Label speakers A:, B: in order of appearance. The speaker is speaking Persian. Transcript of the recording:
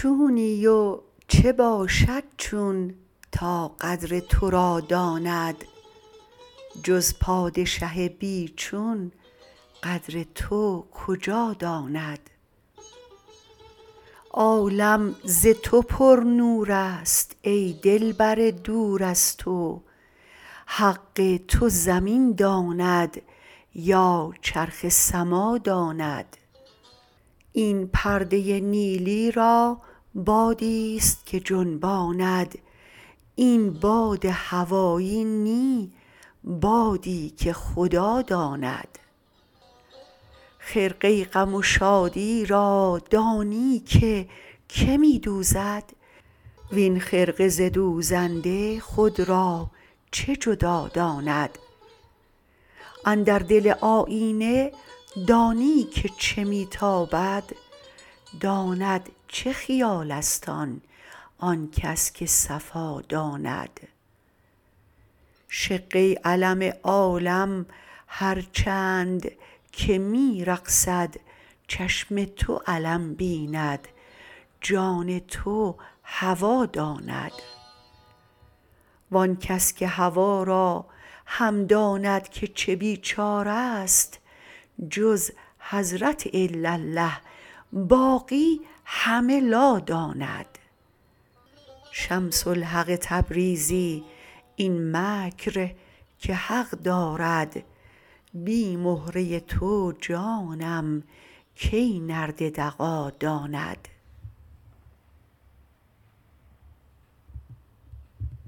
A: چونی و چه باشد چون تا قدر تو را داند جز پادشه بی چون قدر تو کجا داند عالم ز تو پرنورست ای دلبر دور از تو حق تو زمین داند یا چرخ سما داند این پرده نیلی را بادیست که جنباند این باد هوایی نی بادی که خدا داند خرقه غم و شادی را دانی که می دوزد وین خرقه ز دوزنده خود را چه جدا داند اندر دل آیینه دانی که چه می تابد داند چه خیالست آن کس که صفا داند شقه علم عالم هر چند که می رقصد چشم تو علم بیند جان تو هوا داند وان کس که هوا را هم داند که چه بیچارست جز حضرت الا باقی همه لا داند شمس الحق تبریزی این مکر که حق دارد بی مهره تو جانم کی نرد دغا داند